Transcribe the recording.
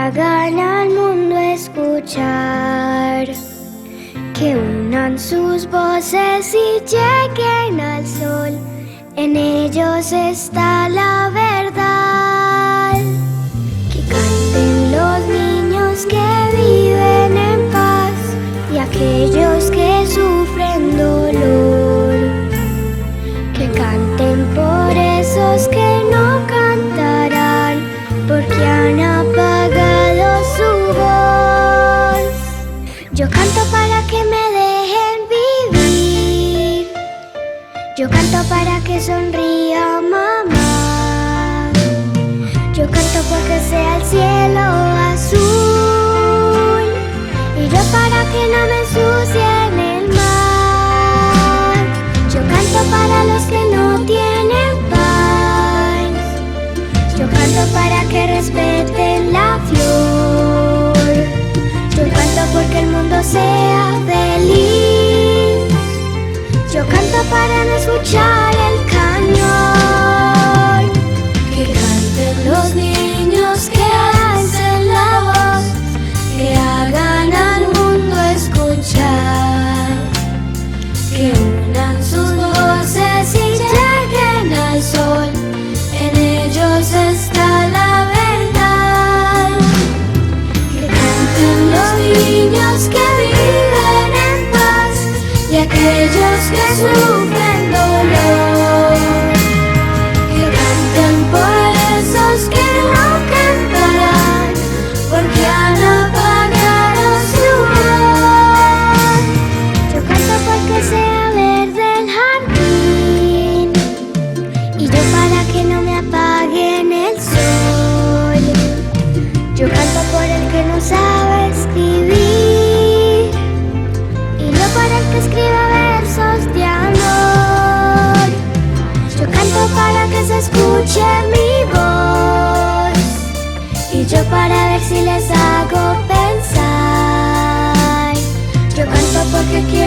hagan al mundo escuchar, que unan sus voces y lleguen al sol. En ellos está la verdad. Que canten los niños que viven en paz y aquellos que sufren dolor. Que canten por esos que no cantarán, porque han apagado su voz. Yo canto para que me dejen vivir. Yo canto para que sonría mamá. Yo canto porque sea el cielo azul, y yo para que no me ensucien el mar. Yo canto para los que no tienen paz. Yo canto para que respeten la flor. Yo canto porque el mundo sea feliz. Yo canto para no escuchar el cañón. Que canten los niños, que alcen la voz, que hagan al mundo escuchar, que unan sus voces y lleguen al sol. En ellos está la verdad. Que canten los niños que viven en paz y aquellos que sufren dolor. Que canten por esos que no cantarán, porque han apagado su voz. Yo canto porque sea verde el jardín, y yo para que no me apaguen el sol. Yo canto por el que no sabe escribir, y yo para el que escriba versos de amor. Yo canto para que se escuche mi voz, y yo para ver si les hago pensar. Yo canto porque quiero